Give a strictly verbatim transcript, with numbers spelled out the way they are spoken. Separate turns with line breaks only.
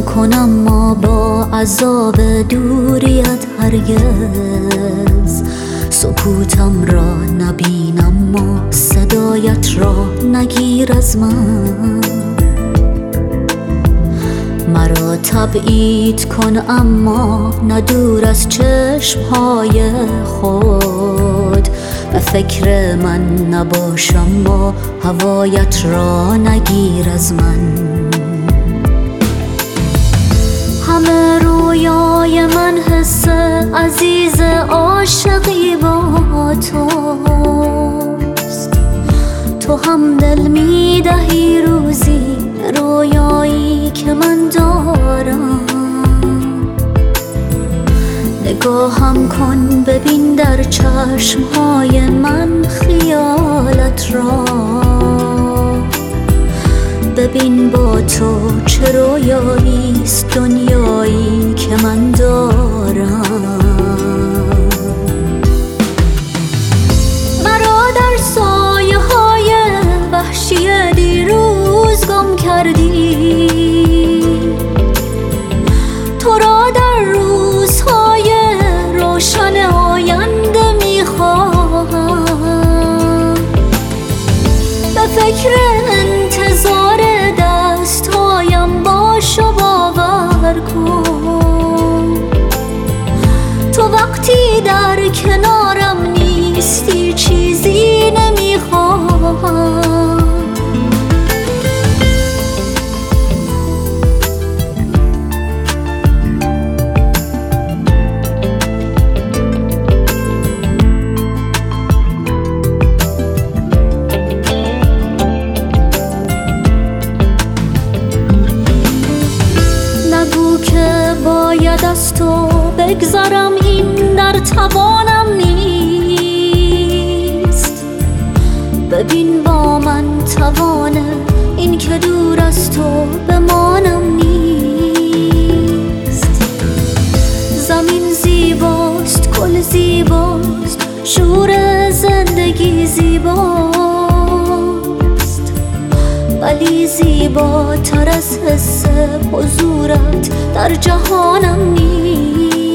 سکوتم کنم ما با عذاب دوریت هرگز سکوتم را نبینم ما صدایت را نگیر از من مرا تبعید کن اما ندور از چشمهای خود به فکر من نباشم ما هوایت را نگیر از من همه رویای من حس عزیز عاشقی با توست تو هم دل می دهی روزی رویایی که من دارم نگاهم کن ببین در چشمهای من خیالت را ببین با تو چه رویاییست دنیایی که من دارم مرا در سایه های وحشی دیروز گم کردی تو را در روزهای روشن آینده میخواهم به فکر انتظار دستهایم باش و باور کن تو وقتی در کنارم نیستی چیزی نمیخواهم باید از تو بگذارم این در توانم نیست ببین با من توانه این که دور از تو بمانم نیست زمین زیباست گل زیباست شور زندگی زیباست ولی زیباتر از حس حضورت در جهانم نیست